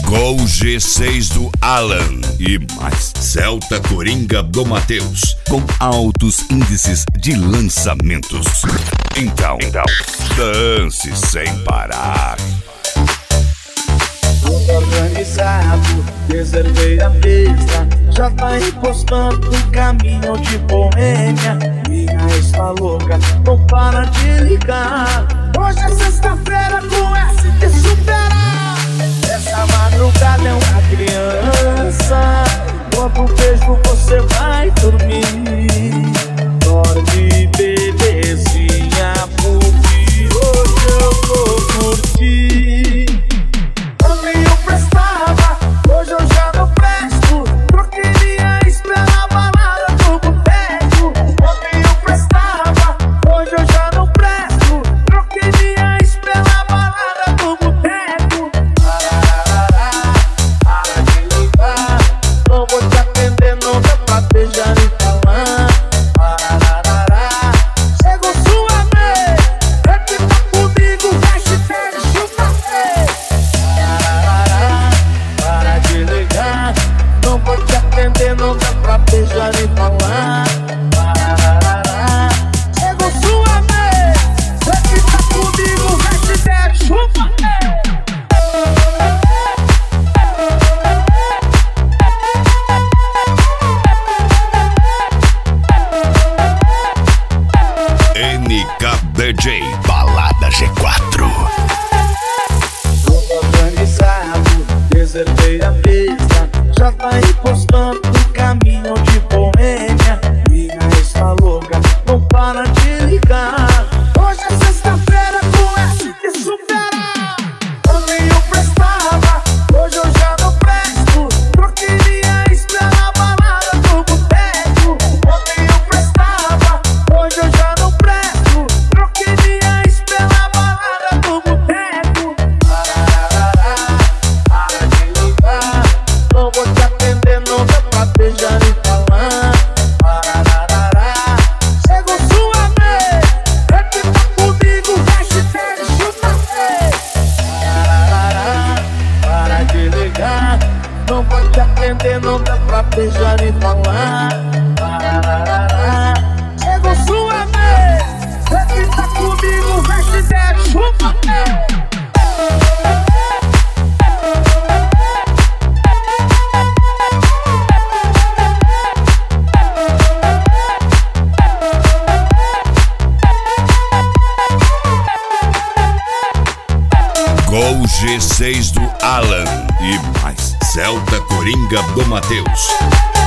Gol G6 do Alan e mais Celta Coringa do Matheus, com altos índices de lançamentos. Então, dance sem parar. Tudo organizado, reservei a mesa. Já tá impostando um caminho de Boêmia. Minha ex tá louca, não para de ligar. Hoje é sexta-feira com S que superar. Essa madrugada é uma criança. Quando beijo você vai dormir. Dorme, bebezinha, porque hoje eu vou curtir. Ontem eu prestava, hoje eu já não presto. Troquei minha ex pela balada do boteco. Ontem eu prestava, hoje eu já não presto. Troquei minha ex pela balada do boteco. Para de ligar, não vou te atender, não dá pra beijar e falar. Chegou sua vez, repita comigo, hashtag chupa-vez. Para de ligar, não vou te atender, não dá pra beijar e falar. Chegou sua vez, repita comigo, hashtag chupa-vez. NKDJ Balada G4. Tudo organizado, reservei a mesa. Já tá impostando um caminho de Boêmia. Minha ex tá louca, não para de ligar. Hoje é sexta-feira com S que superar. Ontem eu prestava, hoje eu já não presto. Troquei minha ex pela balada do boteco. Ontem eu prestava, hoje eu já não presto. Troquei minha ex pela balada do boteco. Para de ligar, não vou te atender, não dá pra beijar e falar. Chegou sua vez, repita comigo, hashtag chupa-vez. Para de ligar, não vou te atender, não dá pra beijar e falar. Chegou sua vez, repita comigo, hashtag chupa-vez. Gol G6 do Alan e mais Celta Coringa do Matheus.